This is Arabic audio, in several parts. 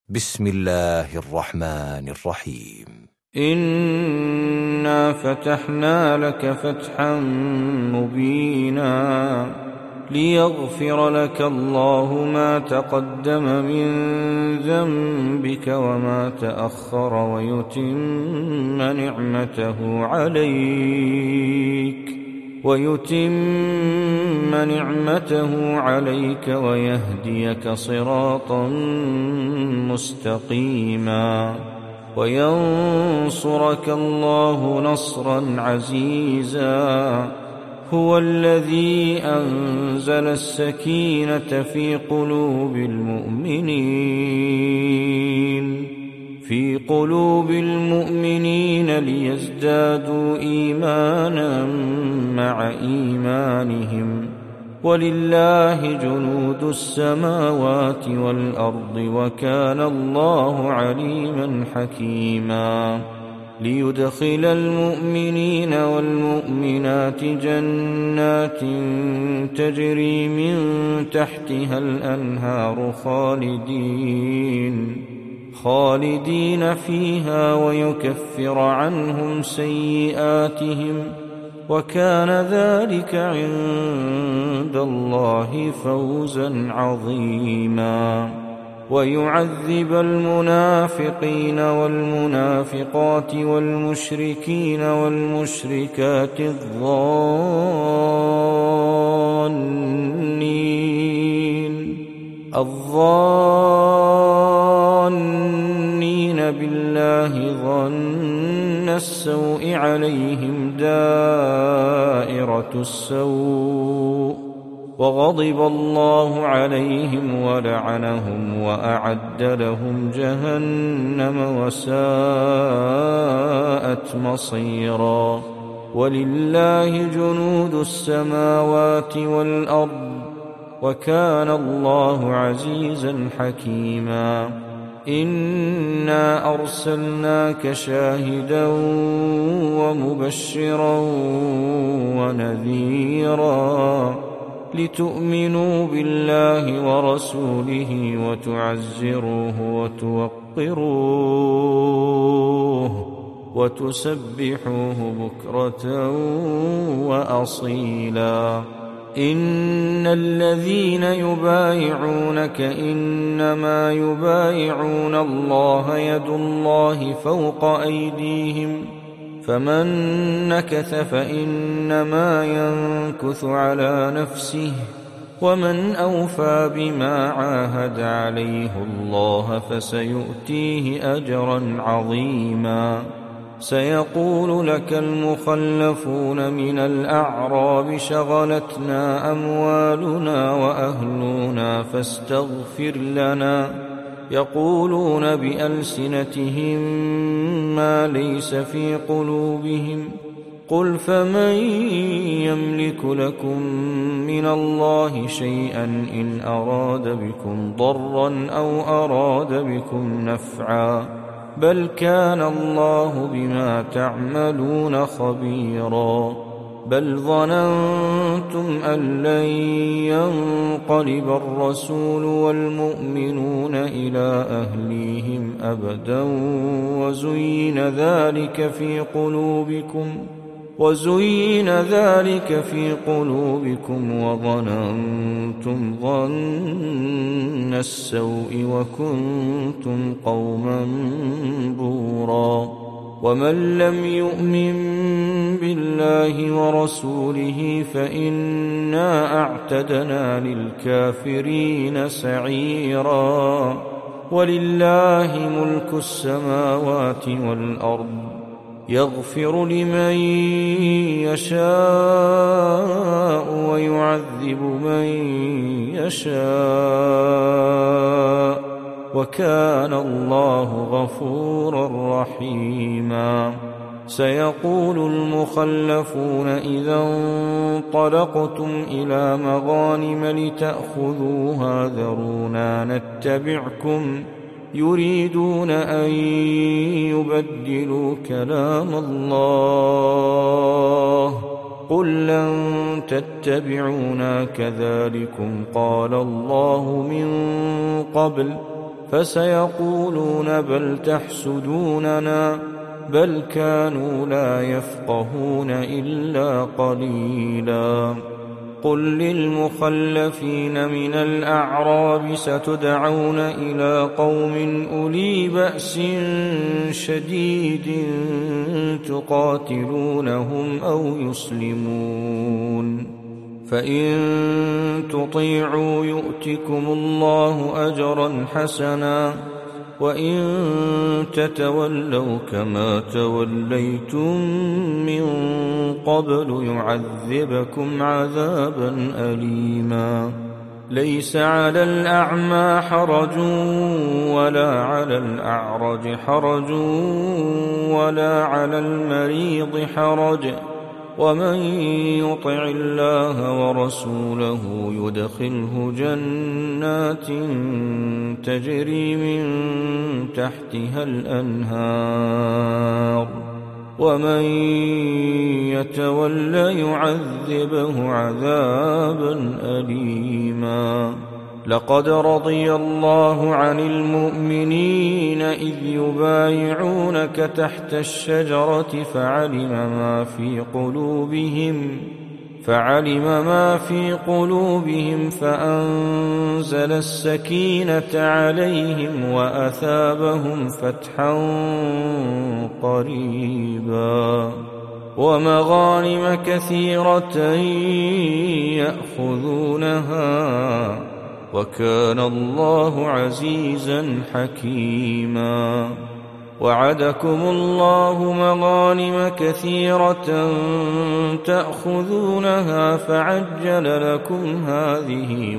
بسم الله الرحمن الرحيم. إنا فتحنا لك فتحا مبينا ليغفر لك الله ما تقدم من ذنبك وما تأخر ويتم نعمته عليك ويهديك صراطا مستقيما وينصرك الله نصرا عزيزا. هو الذي أنزل السكينة في قلوب المؤمنين ليزدادوا إيمانا مع إيمانهم، ولله جنود السماوات والأرض وكان الله عليما حكيما. ليدخل المؤمنين والمؤمنات جنات تجري من تحتها الأنهار خالدين فيها ويكفر عنهم سيئاتهم، وكان ذلك عند الله فوزا عظيما. ويعذب المنافقين والمنافقات والمشركين والمشركات الظانين بالله ظن السوء عليهم دائرة السوء، وغضب الله عليهم ولعنهم وأعد لهم جهنم وساءت مصيرا. ولله جنود السماوات والأرض وكان الله عزيزا حكيما. إنا أرسلناك شاهدا ومبشرا ونذيرا لتؤمنوا بالله ورسوله وتعزروه وتوقروه وتسبحوه بكرة وأصيلا. إن الذين يبايعونك إنما يبايعون الله يد الله فوق أيديهم، فمن نكث فإنما ينكث على نفسه، ومن أوفى بما عاهد عليه الله فسيؤتيه أجرا عظيما. سيقول لك المخلفون من الأعراب شغلتنا أموالنا وأهلنا فاستغفر لنا، يقولون بألسنتهم ما ليس في قلوبهم، قل فمن يملك لكم من الله شيئا إن أراد بكم ضرا أو أراد بكم نفعا، بل كان الله بما تعملون خبيرا. بل ظننتم أن لن ينقلب الرسول والمؤمنون إلى أهليهم أبدا وزين ذلك في قلوبكم وظننتم ظن السوء وكنتم قوما بورا. ومن لم يؤمن بالله ورسوله فإنا أعتدنا للكافرين سعيرا. ولله ملك السماوات والأرض، يغفر لمن يشاء ويعذب من يشاء، وكان الله غفورا رحيما. سيقول المخلفون إذا انطلقتم إلى مغانم لتأخذوها ذرونا نتبعكم، يريدون أن يبدلوا كلام الله، قل لن تتبعونا كذلكم قال الله من قبل فسيقولون بل تحسدوننا بل كانوا لا يفقهون إلا قليلا. قل للمخلفين من الأعراب ستدعون إلى قوم أولي بأس شديد تقاتلونهم أو يسلمون، فإن تطيعوا يؤتكم الله أجرا حسنا، وإن تتولوا كما توليتم من قبل يعذبكم عذابا أليما. ليس على الأعمى حرج ولا على الأعرج حرج ولا على المريض حرج، ومن يطع الله ورسوله يدخله جنات تجري من تحتها الأنهار، ومن يتول يعذبه عذابا أليما. لقد رضي الله عن المؤمنين إذ يبايعونك تحت الشجرة فعلم ما في قلوبهم فأنزل السكينة عليهم وأثابهم فتحا قريبا، ومغانم كثيرة يأخذونها، وكان الله عزيزا حكيما. وعدكم الله مغانم كثيرة تأخذونها فعجل لكم هذه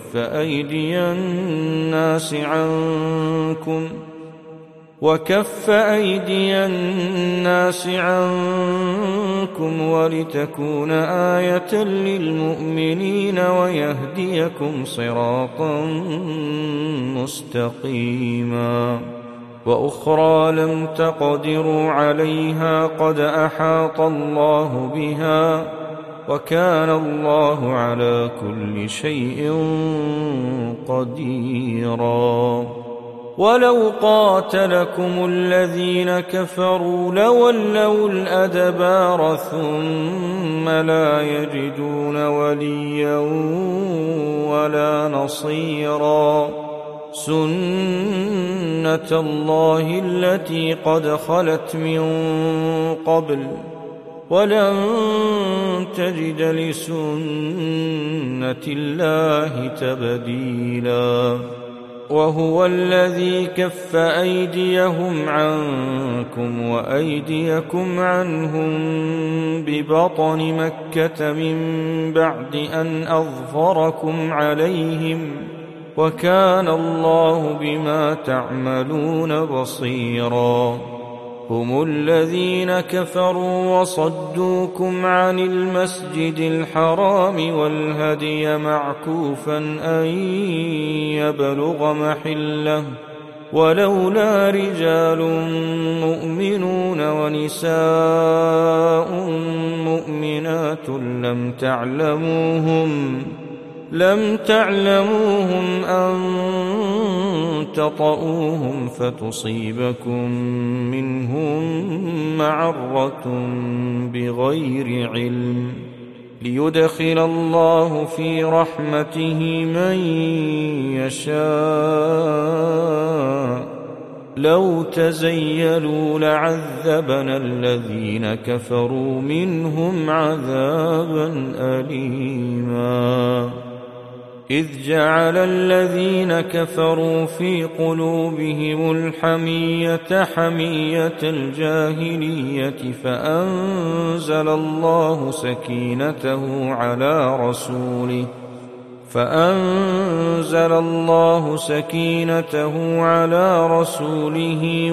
وكف أيدي الناس عنكم ولتكون آية للمؤمنين ويهديكم صراطا مستقيما. وأخرى لم تقدروا عليها قد أحاط الله بها، وكان الله على كل شيء قديرا. ولو قاتلكم الذين كفروا لولوا الأدبار ثم لا يجدون وليا ولا نصيرا. سنة الله التي قد خلت من قبل ولن تجد لسنة الله تبديلا. وهو الذي كف أيديهم عنكم وأيديكم عنهم ببطن مكة من بعد أن أظفركم عليهم، وكان الله بما تعملون بصيرا. هم الذين كفروا وصدوكم عن المسجد الحرام والهدي معكوفا أن يبلغ محله، ولولا رجال مؤمنون ونساء مؤمنات لم تعلموهم أن تطؤوهم فتصيبكم منهم معرة بغير علم، ليدخل الله في رحمته من يشاء. لو تزيلوا لعذبنا الذين كفروا منهم عذابا أليما. إذ جعل الذين كفروا في قلوبهم الحمية حمية الجاهلية فأنزل الله سكينته على رسوله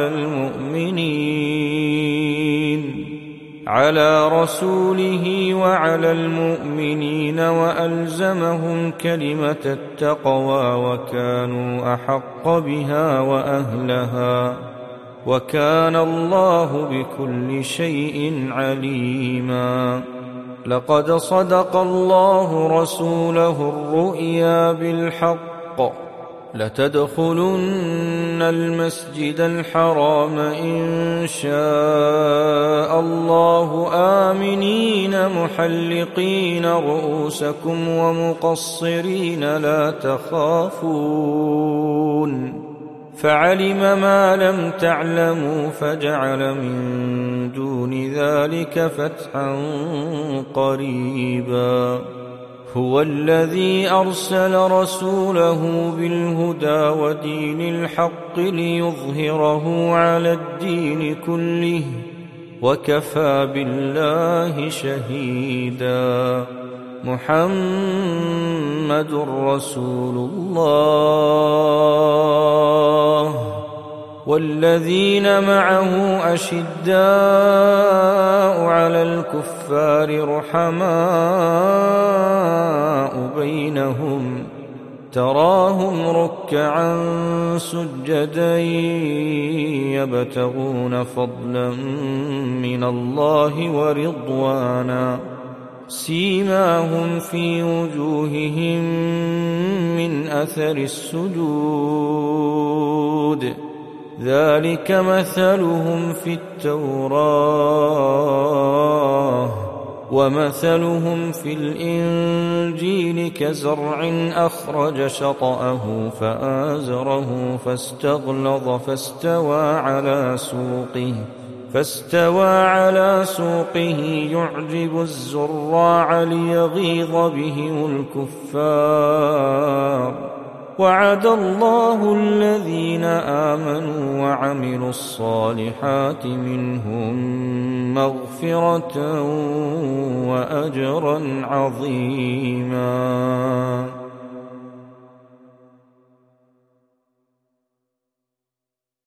وعلى المؤمنين وألزمهم كلمة التقوى وكانوا أحق بها وأهلها، وكان الله بكل شيء عليما. لقد صدق الله رسوله الرؤيا بالحق، لتدخلن المسجد الحرام إن شاء الله آمنين محلقين رؤوسكم ومقصرين لا تخافون فعلم ما لم تعلموا فجعل من دون ذلك فتحا قريبا هو الذي أرسل رسوله بالهدى ودين الحق ليظهره على الدين كله وكفى بالله شهيدا محمد رسول الله والذين معه أشداء على الكفار رحماء بينهم تراهم ركعا سجدا يبتغون فضلا من الله ورضوانا سيماهم في وجوههم من أثر السجود ذلك مثلهم في التوراة ومثلهم في الإنجيل كزرع أخرج شطأه فآزره فاستغلظ فاستوى على سوقه يعجب الزراع ليغيظ بهم الكفار وعد الله الذين آمنوا وعملوا الصالحات منهم مغفرة وأجرا عظيما.